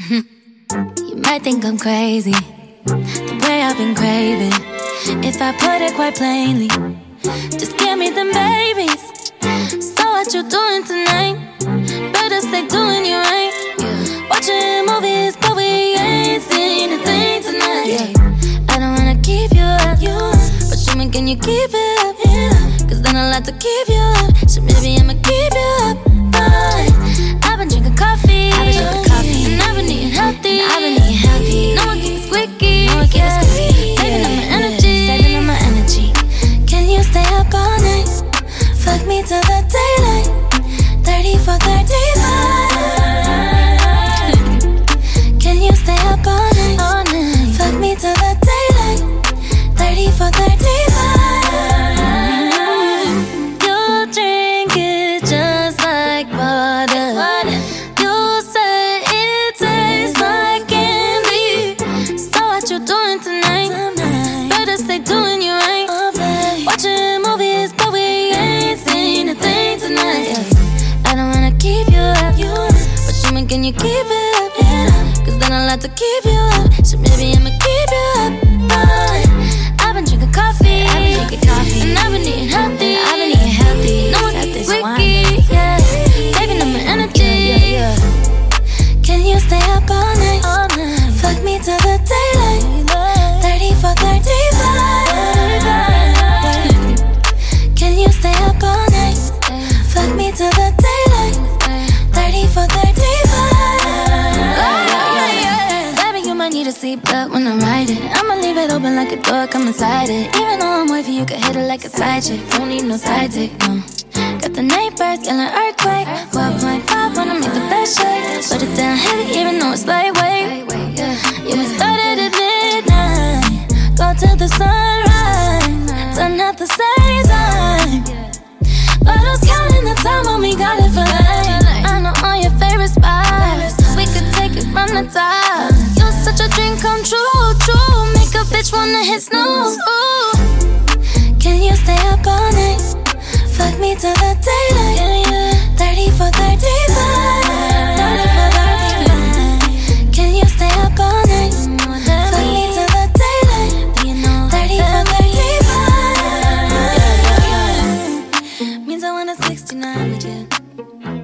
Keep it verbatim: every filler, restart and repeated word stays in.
You might think I'm crazy, the way I've been craving. If I put it quite plainly, just give me them babies. So what you doing tonight? Better stay doing you right. Watching movies, but we ain't seen a thing tonight. I don't wanna keep you up, but show me, can you keep it up? Cause then I'll have to keep you up. So maybe I'ma keep you up. Fine. I've been drinking coffee, I've been drinking coffee, and I've been eating healthy. I've been eating healthy. No one keeps squeaky, no one keeps yeah. squeaky. Saving up my energy, saving up my energy. Can you stay up all night? Fuck me till the daylight. Thirty for thirty-five. Can you stay up all night? All night. Fuck me till the daylight. Thirty for thirty-five. You drink it just like water. You say it tastes like candy. So what you doing tonight? Better stay doing you right. Watching movies, but we ain't seen a thing tonight. I don't wanna keep you up, but show me, can you keep it up? Cause then I'll have to keep you up. So maybe I'ma keep you up. Fine. I've been drinking coffee, I've been drinking coffee, and I've been eating healthy. I've been eating healthy. No one keeps squeaky, yeah. Saving up my energy. Yeah, yeah, yeah. Can you stay up all night? All night. Fuck me till the daylight. Thirty for thirty-five. Can you stay up all night? Fuck me till the daylight. Thirty for thirty-five. Baby, you might need a seatbelt when I ride it. I'ma leave it open like a door, come inside it. Even though I'm wavy, you can hit it like a side chick. Don't need no side dick, no. Got the neighbors yelling earthquake. twelve point five wanna make the best shake. Put it down heavy even though it's lightweight. Yeah, we started at midnight, go till the sunrise. Done at the same time, but who's counting the time when we got it for life? I know all your favorite spots, we could take it from the top. You're such a dream come true, true. Make a bitch wanna hit snooze. Ooh. Can you stay up all night? Fuck me till the daylight. Thirty for thirty-five. Thirty for thirty-five. Can you stay up all night? Fuck me till the daylight. Thirty for thirty-five. Means I want a sixty-nine with you.